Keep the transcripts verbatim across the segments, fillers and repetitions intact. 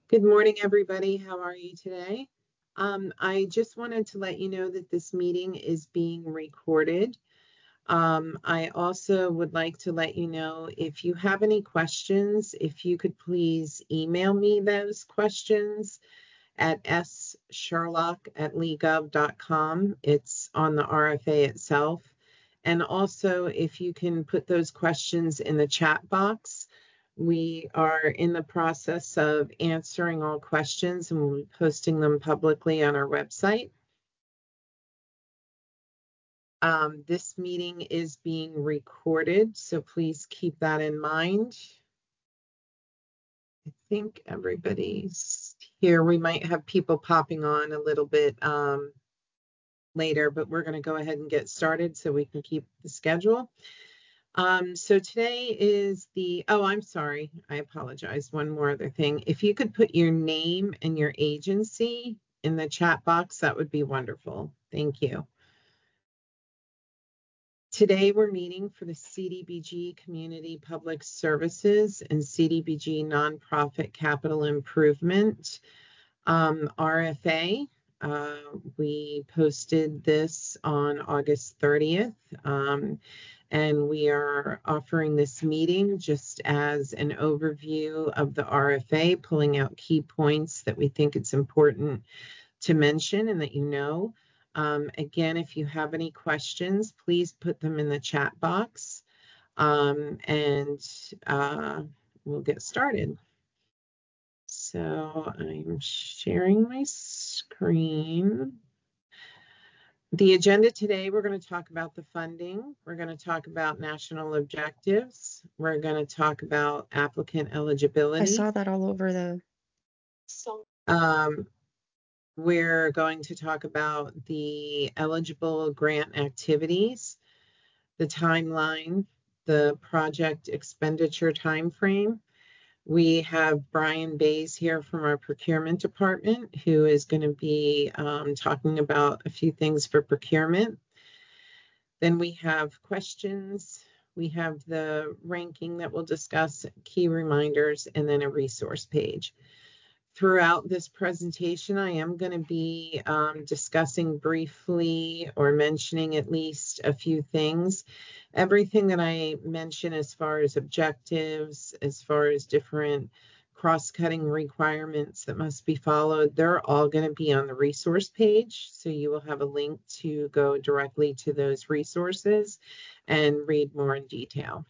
Good morning, everybody. How are you today? Um, I just wanted to let you know that this meeting is being recorded. Um, I also would like to let you know if you have any questions, if you could please email me those questions at s sherlock at lee gov dot com. It's on the R F A itself. And also, if you can put those questions in the chat box. We are in the process of answering all questions and we'll be posting them publicly on our website. Um, this meeting is being recorded, so please keep that in mind. I think everybody's here. We might have people popping on a little bit um, later, but we're going to go ahead and get started so we can keep the schedule. Um, so today is the, oh, I'm sorry. I apologize. One more other thing. If you could put your name and your agency in the chat box, that would be wonderful. Thank you. Today we're meeting for the C D B G Community Public Services and C D B G Nonprofit Capital Improvement um, R F A. Uh, we posted this on August thirtieth. Um, and we are offering this meeting just as an overview of the R F A, pulling out key points that we think it's important to mention and that you know. Um, again, if you have any questions, please put them in the chat box um, and uh, we'll get started. So I'm sharing my screen. The agenda today, we're going to talk about the funding. We're going to talk about national objectives. We're going to talk about applicant eligibility. I saw that all over the. Um, we're going to talk about the eligible grant activities, the timeline, the project expenditure timeframe. We have Brian Bays here from our procurement department, who is going to be um, talking about a few things for procurement. Then we have questions. We have the ranking that we'll discuss, key reminders, and then a resource page. Throughout this presentation, I am going to be um, discussing briefly or mentioning at least a few things. Everything that I mention as far as objectives, as far as different cross-cutting requirements that must be followed, they're all going to be on the resource page. So you will have a link to go directly to those resources and read more in detail.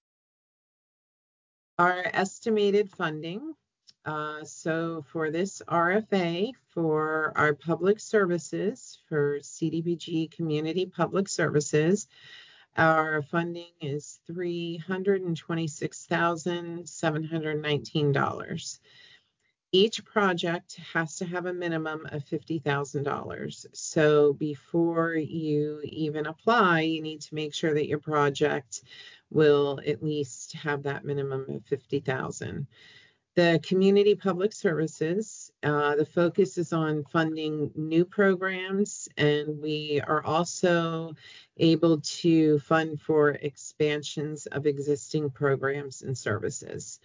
Our estimated funding. Uh, so for this R F A, for our public services, for C D B G Community Public Services, our funding is three hundred twenty-six thousand seven hundred nineteen dollars. Each project has to have a minimum of fifty thousand dollars. So before you even apply, you need to make sure that your project will at least have that minimum of fifty thousand dollars. The community public services, uh, the focus is on funding new programs, and we are also able to fund for expansions of existing programs and services.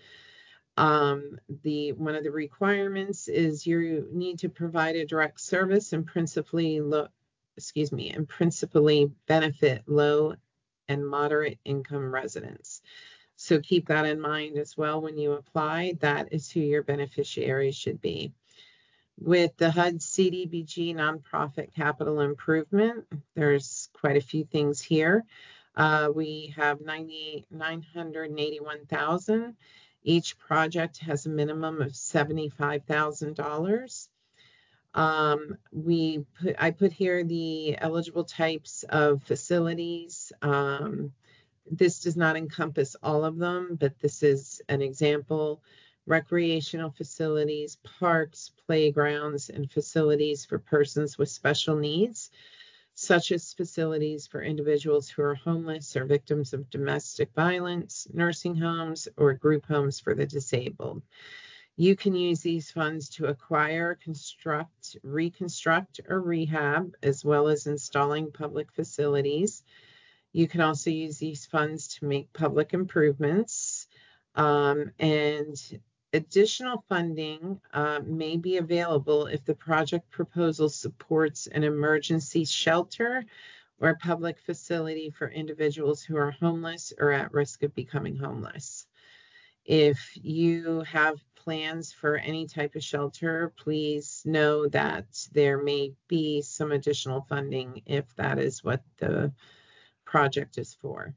Um, the one of the requirements is you need to provide a direct service and principally low, excuse me, and principally benefit low and moderate income residents. So keep that in mind as well when you apply. That is who your beneficiary should be. With the H U D C D B G Nonprofit Capital Improvement, there's quite a few things here. Uh, we have nine hundred eighty-one thousand dollars. Each project has a minimum of seventy-five thousand dollars. Um, we put, I put here the eligible types of facilities. Um, This does not encompass all of them, but this is an example. Recreational facilities, parks, playgrounds, and facilities for persons with special needs, such as facilities for individuals who are homeless or victims of domestic violence, nursing homes, or group homes for the disabled. You can use these funds to acquire, construct, reconstruct, or rehab, as well as installing public facilities. You can also use these funds to make public improvements. Um, and Additional funding uh, may be available if the project proposal supports an emergency shelter or public facility for individuals who are homeless or at risk of becoming homeless. If you have plans for any type of shelter, please know that there may be some additional funding if that is what the project is for.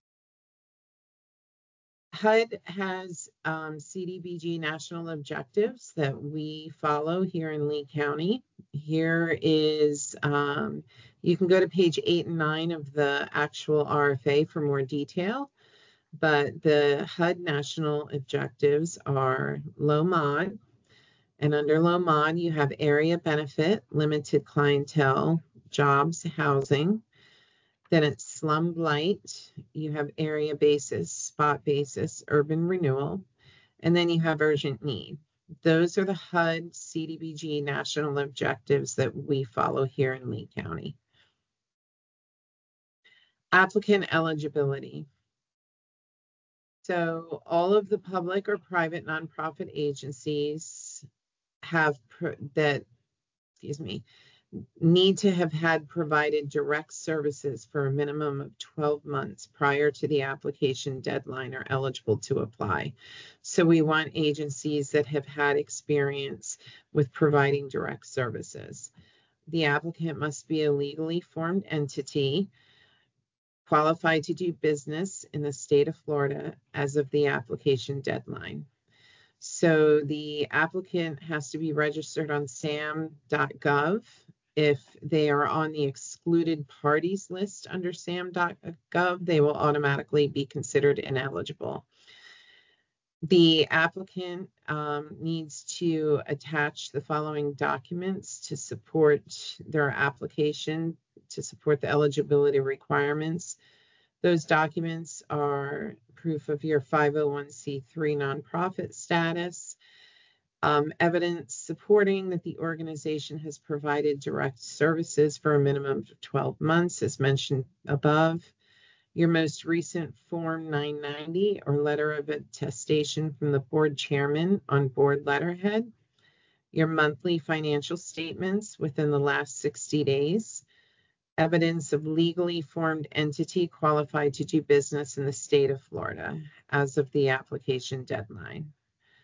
H U D has um, C D B G national objectives that we follow here in Lee County. Here is, um, you can go to page eight and nine of the actual R F A for more detail, but the H U D national objectives are low mod, and under low mod you have area benefit, limited clientele, jobs, housing. Then it's slum blight, you have area basis, spot basis, urban renewal, and then you have urgent need. Those are the H U D C D B G national objectives that we follow here in Lee County. Applicant eligibility. So all of the public or private nonprofit agencies have that, excuse me, need to have had provided direct services for a minimum of twelve months prior to the application deadline are eligible to apply. So we want agencies that have had experience with providing direct services. The applicant must be a legally formed entity qualified to do business in the state of Florida as of the application deadline. So the applicant has to be registered on S A M dot gov. If they are on the excluded parties list under S A M dot gov, they will automatically be considered ineligible. The applicant um, needs to attach the following documents to support their application, to support the eligibility requirements. Those documents are proof of your five oh one c three nonprofit status, Um, evidence supporting that the organization has provided direct services for a minimum of twelve months, as mentioned above. Your most recent Form nine ninety or letter of attestation from the board chairman on board letterhead. Your monthly financial statements within the last sixty days. Evidence of legally formed entity qualified to do business in the state of Florida as of the application deadline.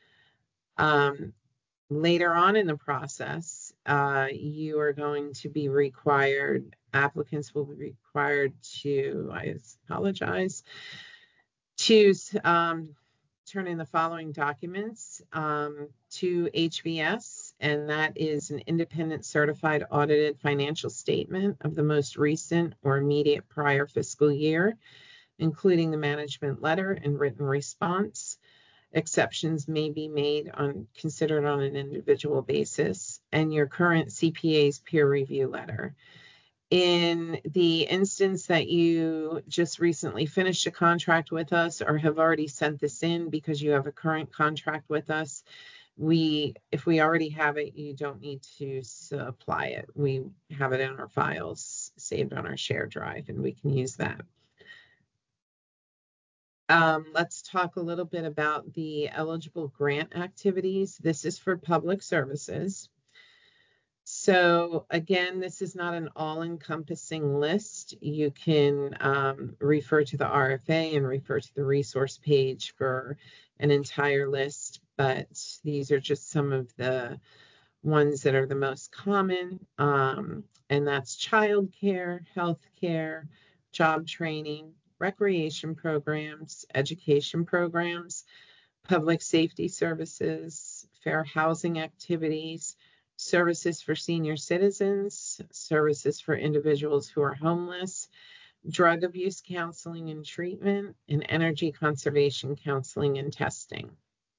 Um, Later on in the process, uh, you are going to be required, applicants will be required to, I apologize, to um, turn in the following documents um, to H V S, and that is an independent certified audited financial statement of the most recent or immediate prior fiscal year, including the management letter and written response. Exceptions may be made on considered on an individual basis, and your current C P A's peer review letter. In the instance that you just recently finished a contract with us or have already sent this in because you have a current contract with us, we, if we already have it, you don't need to supply it. We have it in our files saved on our shared drive, and we can use that. Um, let's talk a little bit about the eligible grant activities. This is for public services. So again, this is not an all-encompassing list. You can um, refer to the R F A and refer to the resource page for an entire list, but these are just some of the ones that are the most common, um, and that's childcare, healthcare, job training, recreation programs, education programs, public safety services, fair housing activities, services for senior citizens, services for individuals who are homeless, drug abuse counseling and treatment, and energy conservation counseling and testing.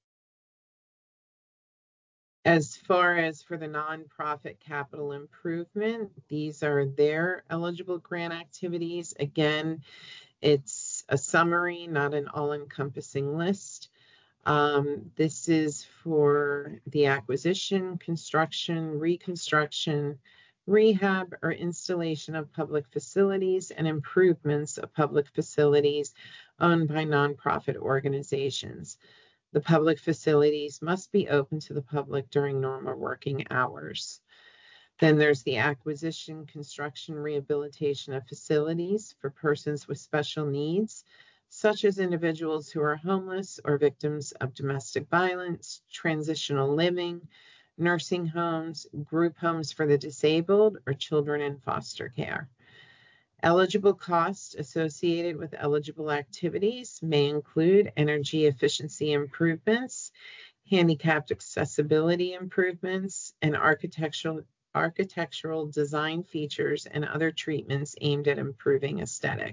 As far as for the nonprofit capital improvement, these are their eligible grant activities. Again, it's a summary, not an all-encompassing list. Um, this is for the acquisition, construction, reconstruction, rehab, or installation of public facilities and improvements of public facilities owned by nonprofit organizations. The public facilities must be open to the public during normal working hours. Then there's the acquisition, construction, rehabilitation of facilities for persons with special needs, such as individuals who are homeless or victims of domestic violence, transitional living, nursing homes, group homes for the disabled, or children in foster care. Eligible costs associated with eligible activities may include energy efficiency improvements, handicapped accessibility improvements, and architectural architectural design features and other treatments aimed at improving aesthetic.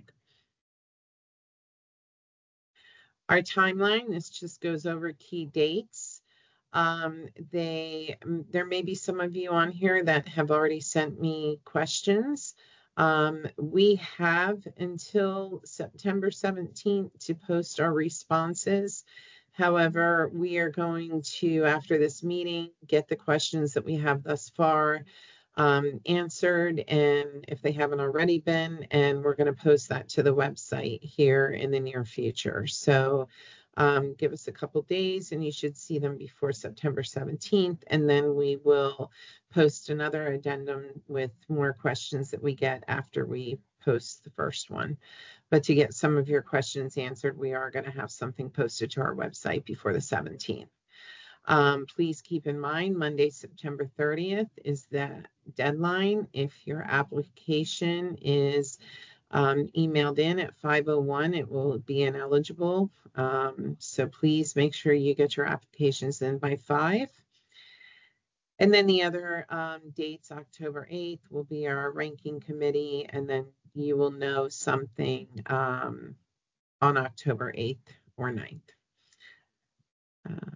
Our timeline, this just goes over key dates. Um, they, there may be some of you on here that have already sent me questions. Um, we have until September seventeenth to post our responses. However, we are going to, after this meeting, get the questions that we have thus far um, answered, and if they haven't already been, and we're going to post that to the website here in the near future. So um, give us a couple days, and you should see them before September seventeenth, and then we will post another addendum with more questions that we get after we post the first one. But to get some of your questions answered, we are going to have something posted to our website before the seventeenth. Um, please keep in mind, Monday, September thirtieth is the deadline. If your application is um, emailed in at five oh one, it will be ineligible. Um, so please make sure you get your applications in by five. And then the other um, dates, October eighth, will be our ranking committee, and then you will know something um, on October eighth or ninth. Uh,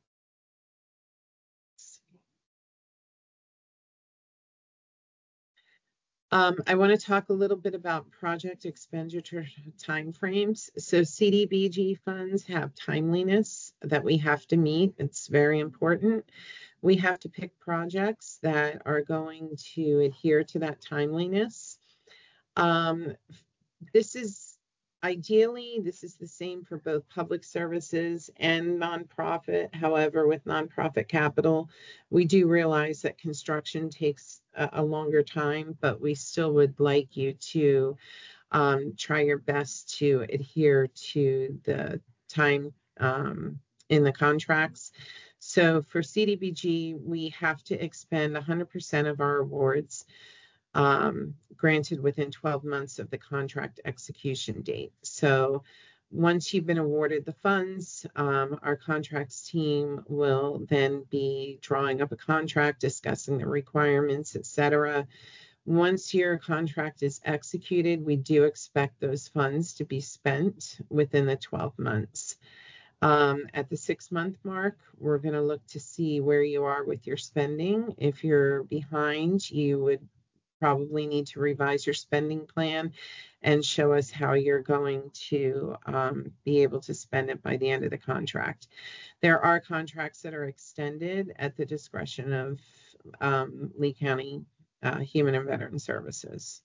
Um, I want to talk a little bit about project expenditure timeframes. So C D B G funds have timeliness that we have to meet. It's very important. We have to pick projects that are going to adhere to that timeliness. Um, this is ideally, this is the same for both public services and nonprofit. However, with nonprofit capital, we do realize that construction takes a, a longer time, but we still would like you to um, try your best to adhere to the time um, in the contracts. So for C D B G, we have to expend one hundred percent of our awards Um, granted within twelve months of the contract execution date. So once you've been awarded the funds, um, our contracts team will then be drawing up a contract, discussing the requirements, et cetera. Once your contract is executed, we do expect those funds to be spent within the twelve months. Um, at the six month mark, we're going to look to see where you are with your spending. If you're behind, you would probably need to revise your spending plan and show us how you're going to um, be able to spend it by the end of the contract. There are contracts that are extended at the discretion of um, Lee County uh, Human and Veteran Services.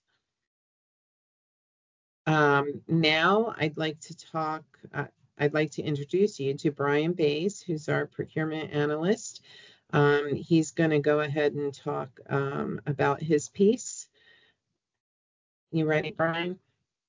Um, now I'd like to talk, uh, I'd like to introduce you to Brian Bays, who's our procurement analyst. Um, he's going to go ahead and talk um, about his piece. You ready, Brian?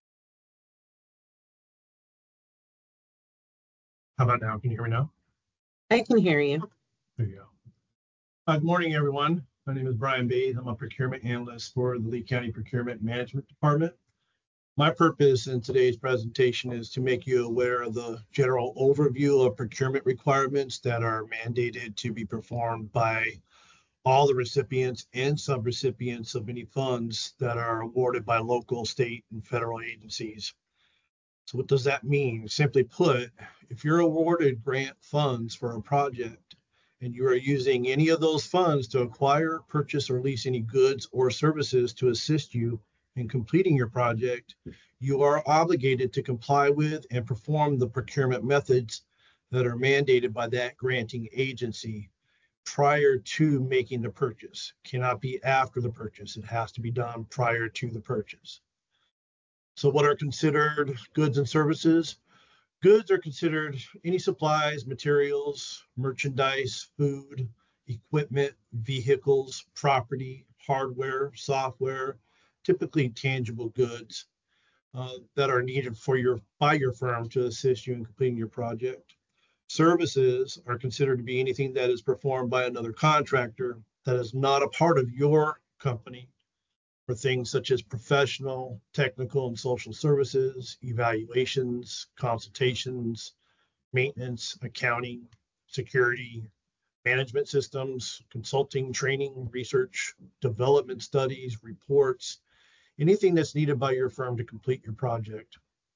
How about now? Can you hear me now? I can hear you. There you go. Uh, good morning, everyone. My name is Brian Bays. I'm a procurement analyst for the Lee County Procurement Management Department. My purpose in today's presentation is to make you aware of the general overview of procurement requirements that are mandated to be performed by all the recipients and subrecipients of any funds that are awarded by local, state, and federal agencies. So what does that mean? Simply put, if you're awarded grant funds for a project and you are using any of those funds to acquire, purchase, or lease any goods or services to assist you in completing your project, you are obligated to comply with and perform the procurement methods that are mandated by that granting agency prior to making the purchase. It cannot be after the purchase. It has to be done prior to the purchase. So what are considered goods and services? Goods are considered any supplies, materials, merchandise, food, equipment, vehicles, property, hardware, software, typically tangible goods uh, that are needed for your by your firm to assist you in completing your project. Services are considered to be anything that is performed by another contractor that is not a part of your company, for things such as professional, technical, and social services, evaluations, consultations, maintenance, accounting, security, management systems, consulting, training, research, development studies, reports, anything that's needed by your firm to complete your project.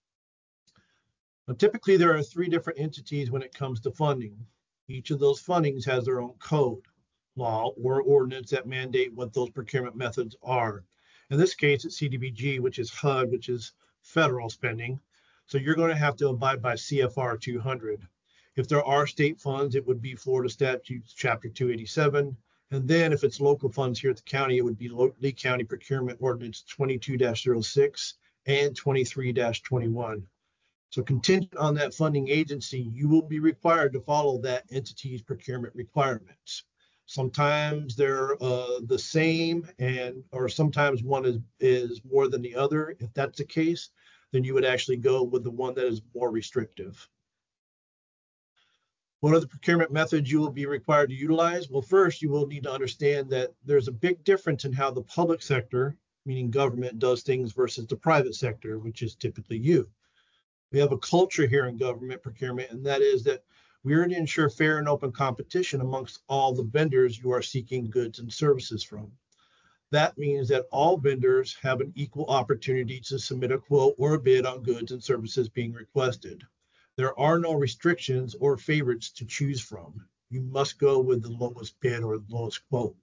Now, typically, there are three different entities when it comes to funding. Each of those fundings has their own code, law, or ordinance that mandate what those procurement methods are. In this case, it's C D B G, which is H U D, which is federal spending. So you're going to have to abide by C F R two hundred. If there are state funds, it would be Florida Statutes Chapter two eighty-seven. And then if it's local funds here at the county, it would be Lee County Procurement Ordinance twenty-two dash oh six and twenty-three dash twenty-one. So contingent on that funding agency, you will be required to follow that entity's procurement requirements. Sometimes they're uh, the same, and or sometimes one is, is more than the other. If that's the case, then you would actually go with the one that is more restrictive. What are the procurement methods you will be required to utilize? Well, first, you will need to understand that there's a big difference in how the public sector, meaning government, does things versus the private sector, which is typically you. We have a culture here in government procurement, and that is that we are to ensure fair and open competition amongst all the vendors you are seeking goods and services from. That means that all vendors have an equal opportunity to submit a quote or a bid on goods and services being requested. There are no restrictions or favorites to choose from. You must go with the lowest bid or the lowest quote.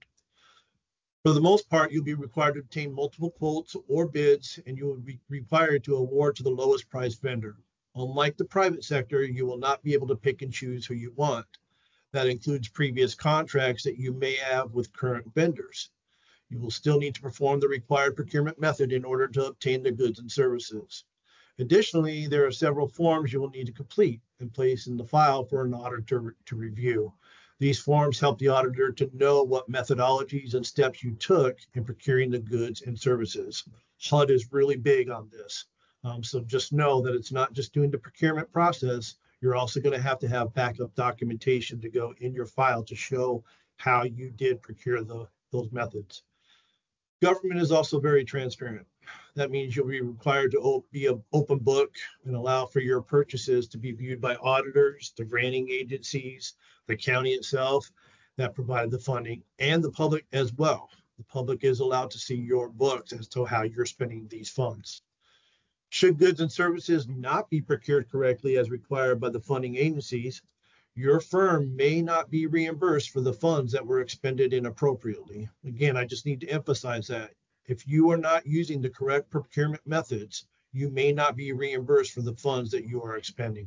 For the most part, you'll be required to obtain multiple quotes or bids, and you will be required to award to the lowest price vendor. Unlike the private sector, you will not be able to pick and choose who you want. That includes previous contracts that you may have with current vendors. You will still need to perform the required procurement method in order to obtain the goods and services. Additionally, there are several forms you will need to complete and place in the file for an auditor to review. These forms help the auditor to know what methodologies and steps you took in procuring the goods and services. H U D is really big on this. Um, so just know that it's not just doing the procurement process. You're also going to have to have backup documentation to go in your file to show how you did procure the, those methods. Government is also very transparent. That means you'll be required to be an open book and allow for your purchases to be viewed by auditors, the granting agencies, the county itself that provided the funding, and the public as well. The public is allowed to see your books as to how you're spending these funds. Should goods and services not be procured correctly as required by the funding agencies, your firm may not be reimbursed for the funds that were expended inappropriately. Again, I just need to emphasize that. If you are not using the correct procurement methods, you may not be reimbursed for the funds that you are expending.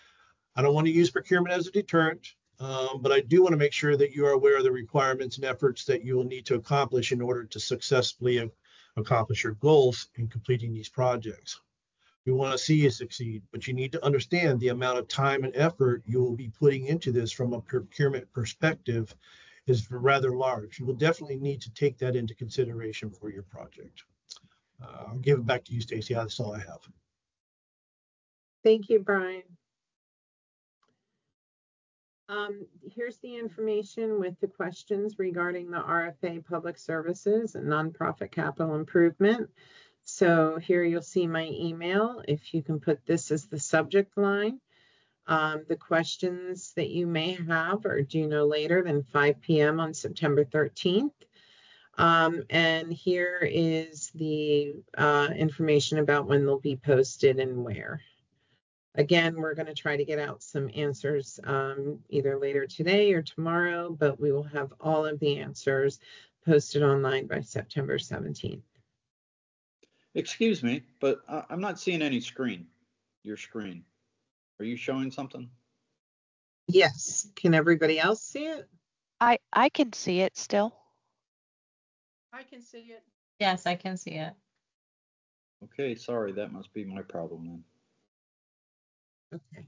I don't want to use procurement as a deterrent, um, but I do want to make sure that you are aware of the requirements and efforts that you will need to accomplish in order to successfully accomplish your goals in completing these projects. We want to see you succeed, but you need to understand the amount of time and effort you will be putting into this from a procurement perspective is rather large. You will definitely need to take that into consideration for your project. Uh, I'll give it back to you, Stacy. That's all I have. Thank you, Brian. Um, here's the information with the questions regarding the R F A Public Services and Nonprofit Capital Improvement. So here you'll see my email. If you can put this as the subject line. Um, the questions that you may have are due no later than five p m on September thirteenth. Um, and here is the uh, information about when they'll be posted and where. Again, we're going to try to get out some answers um, either later today or tomorrow, but we will have all of the answers posted online by September seventeenth. Excuse me, but uh, I'm not seeing any screen, your screen. Are you showing something? Yes. Can everybody else see it? I, I can see it still. I can see it. Yes, I can see it. Okay, sorry, that must be my problem then. Okay.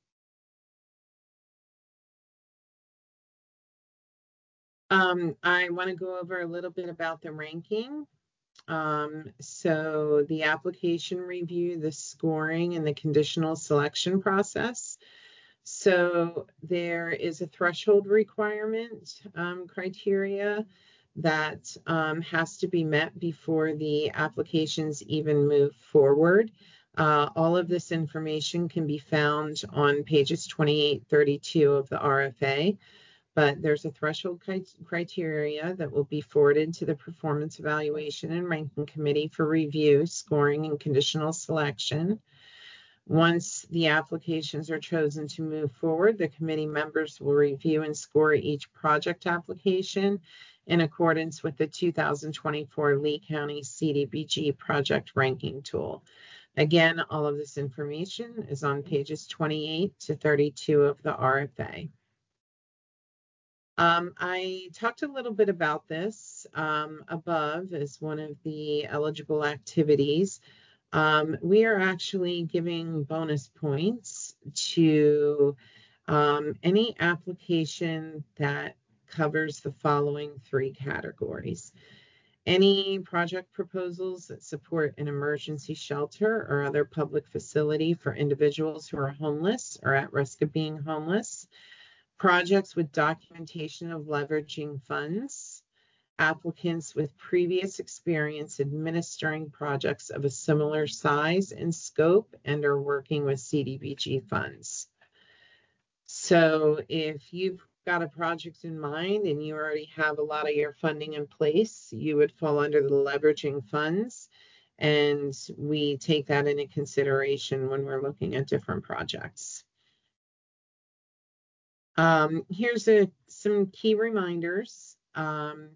Um, I want to go over a little bit about the ranking. Um, so the application review, the scoring, and the conditional selection process. So there is a threshold requirement um, criteria that um, has to be met before the applications even move forward. Uh, all of this information can be found on pages twenty-eight, thirty-two of the R F A. But there's a threshold criteria that will be forwarded to the Performance Evaluation and Ranking Committee for review, scoring, and conditional selection. Once the applications are chosen to move forward, the committee members will review and score each project application in accordance with the two thousand twenty-four Lee County C D B G project ranking tool. Again, all of this information is on pages twenty-eight to thirty-two of the R F A. Um, I talked a little bit about this um, above as one of the eligible activities. Um, we are actually giving bonus points to um, any application that covers the following three categories. Any project proposals that support an emergency shelter or other public facility for individuals who are homeless or at risk of being homeless. Projects with documentation of leveraging funds, applicants with previous experience administering projects of a similar size and scope and are working with C D B G funds. So if you've got a project in mind and you already have a lot of your funding in place, you would fall under the leveraging funds. And we take that into consideration when we're looking at different projects. Um, here's a, some key reminders. Um,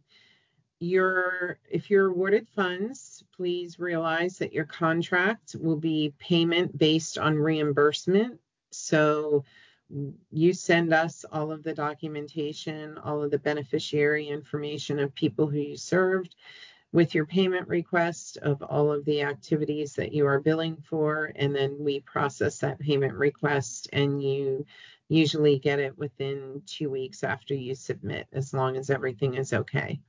your, if you're awarded funds, please realize that your contract will be payment based on reimbursement. So you send us all of the documentation, all of the beneficiary information of people who you served with your payment request of all of the activities that you are billing for, and then we process that payment request, and you usually get it within two weeks after you submit, as long as everything is okay.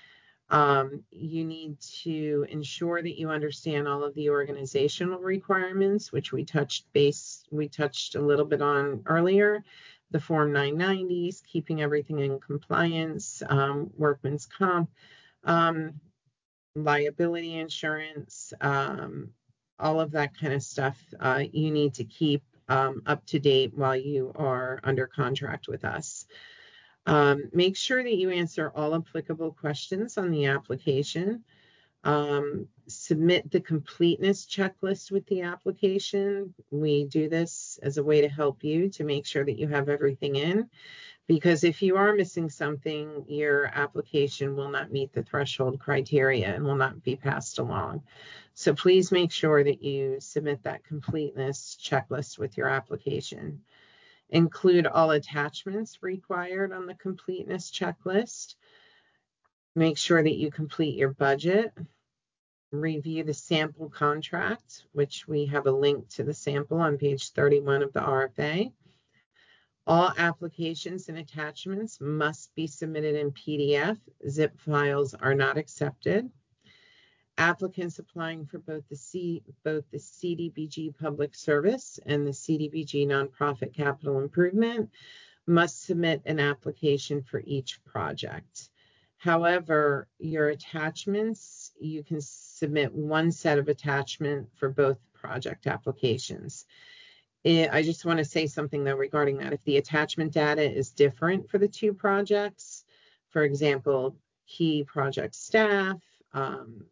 Um, you need to ensure that you understand all of the organizational requirements, which we touched base, we touched a little bit on earlier. The Form nine nineties, keeping everything in compliance, um, workman's comp, um, liability insurance, um, all of that kind of stuff uh, you need to keep um, up to date while you are under contract with us. Um, make sure that you answer all applicable questions on the application. Um, submit the completeness checklist with the application. We do this as a way to help you to make sure that you have everything in. Because if you are missing something, your application will not meet the threshold criteria and will not be passed along. So please make sure that you submit that completeness checklist with your application. Include all attachments required on the completeness checklist. Make sure that you complete your budget. Review the sample contract, which we have a link to the sample on page thirty-one of the R F A. All applications and attachments must be submitted in P D F. Zip files are not accepted. Applicants applying for both the C, both the C D B G Public Service and the C D B G Nonprofit Capital Improvement must submit an application for each project. However, your attachments, you can submit one set of attachment for both project applications. I just want to say something though regarding that. If the attachment data is different for the two projects, for example, key project staff, um,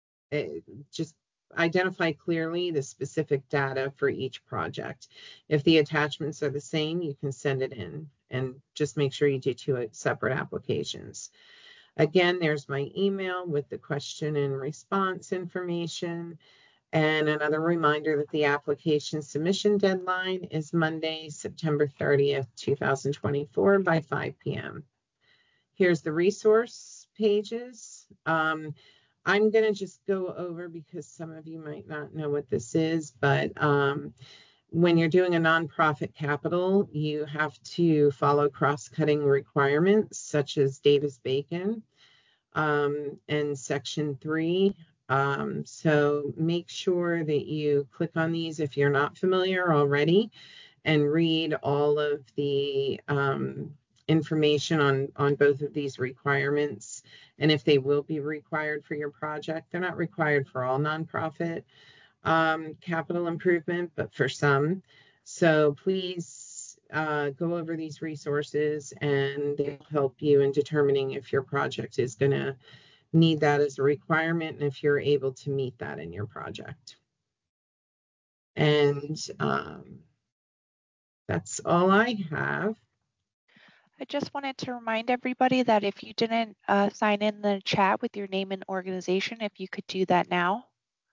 just identify clearly the specific data for each project. If the attachments are the same, you can send it in, and just make sure you do two separate applications. Again, there's my email with the question and response information. And another reminder that the application submission deadline is Monday, September thirtieth, two thousand twenty-four by five p m Here's the resource pages. Um, I'm going to just go over because some of you might not know what this is, but um, when you're doing a nonprofit capital, you have to follow cross-cutting requirements such as Davis-Bacon um, and Section three. Um, so make sure that you click on these if you're not familiar already and read all of the um, information on, on both of these requirements and if they will be required for your project. They're not required for all nonprofit um, capital improvement, but for some. So please uh, go over these resources and they'll help you in determining if your project is going to need that as a requirement and if you're able to meet that in your project. And um, that's all I have. I just wanted to remind everybody that if you didn't uh, sign in the chat with your name and organization, if you could do that now.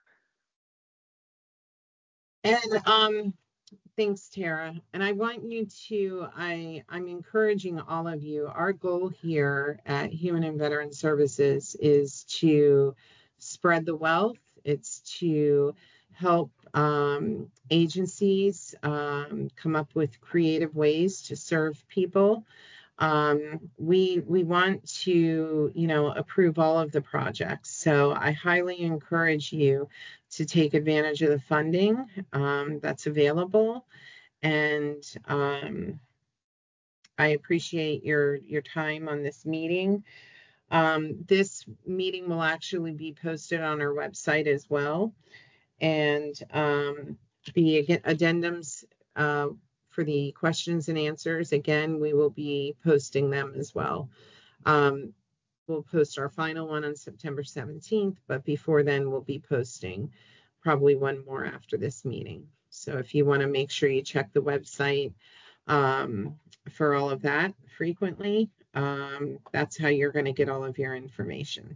And um, thanks, Tara. And I want you to, I, I'm encouraging all of you, our goal here at Human and Veteran Services is to spread the wealth. It's to help um, agencies um, come up with creative ways to serve people. Um, we we want to, you know, approve all of the projects. So I highly encourage you to take advantage of the funding um, that's available. And um, I appreciate your your time on this meeting. Um, this meeting will actually be posted on our website as well. And um, the addendums uh, for the questions and answers, again, we will be posting them as well. Um, we'll post our final one on September seventeenth, but before then we'll be posting probably one more after this meeting. So if you want to make sure you check the website um, for all of that frequently, um, that's how you're going to get all of your information.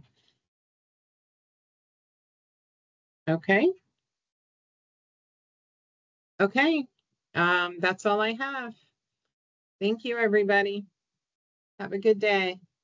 Okay. Okay. Um, that's all I have. Thank you, everybody. Have a good day.